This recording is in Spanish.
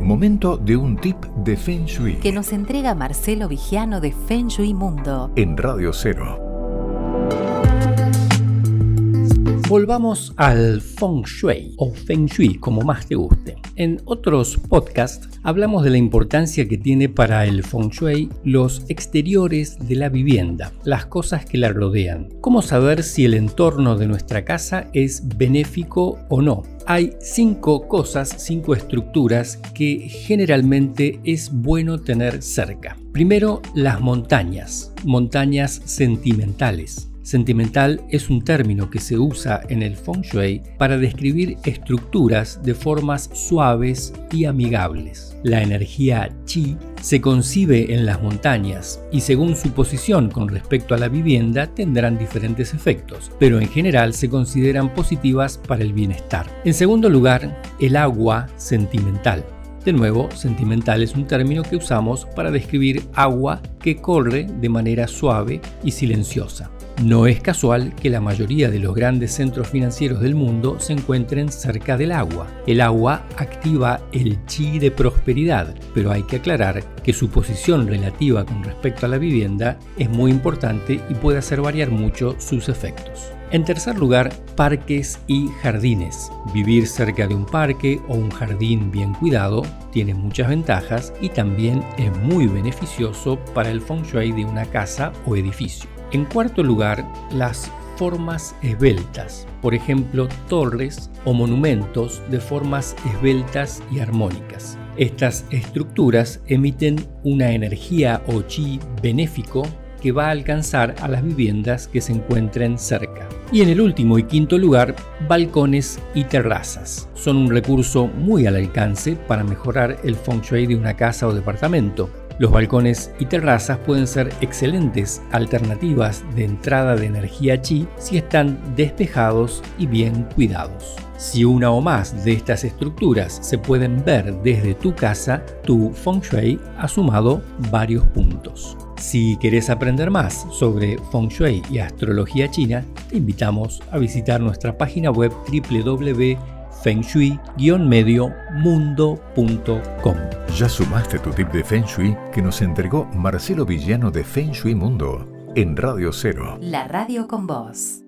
Momento de un tip de Feng Shui que nos entrega Marcelo Vigiano de Feng Shui Mundo en Radio Cero. Volvamos al Feng Shui o Feng Shui, como más te guste. En otros podcasts hablamos de la importancia que tiene para el Feng Shui los exteriores de la vivienda, las cosas que la rodean. ¿Cómo saber si el entorno de nuestra casa es benéfico o no? Hay 5 estructuras que generalmente es bueno tener cerca. Primero, las montañas sentimentales. Sentimental es un término que se usa en el Feng Shui para describir estructuras de formas suaves y amigables. La energía Qi se concibe en las montañas y según su posición con respecto a la vivienda tendrán diferentes efectos, pero en general se consideran positivas para el bienestar. En segundo lugar, el agua sentimental. De nuevo, sentimental es un término que usamos para describir agua que corre de manera suave y silenciosa. No es casual que la mayoría de los grandes centros financieros del mundo se encuentren cerca del agua. El agua activa el chi de prosperidad, pero hay que aclarar que su posición relativa con respecto a la vivienda es muy importante y puede hacer variar mucho sus efectos. En tercer lugar, parques y jardines. Vivir cerca de un parque o un jardín bien cuidado tiene muchas ventajas y también es muy beneficioso para el Feng Shui de una casa o edificio. En cuarto lugar, las formas esbeltas, por ejemplo, torres o monumentos de formas esbeltas y armónicas. Estas estructuras emiten una energía o chi benéfico que va a alcanzar a las viviendas que se encuentren cerca. Y en el último y quinto lugar, balcones y terrazas. Son un recurso muy al alcance para mejorar el Feng Shui de una casa o departamento. Los balcones y terrazas pueden ser excelentes alternativas de entrada de energía Qi si están despejados y bien cuidados. Si una o más de estas estructuras se pueden ver desde tu casa, tu Feng Shui ha sumado varios puntos. Si querés aprender más sobre Feng Shui y astrología china, te invitamos a visitar nuestra página web www.fengshui-mediomundo.com. Ya sumaste tu tip de Feng Shui que nos entregó Marcelo Vigiano de Feng Shui Mundo en Radio Cero. La radio con vos.